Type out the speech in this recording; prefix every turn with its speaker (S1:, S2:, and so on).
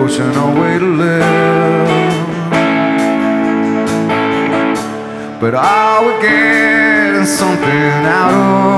S1: devotional way to live. But are we getting something out of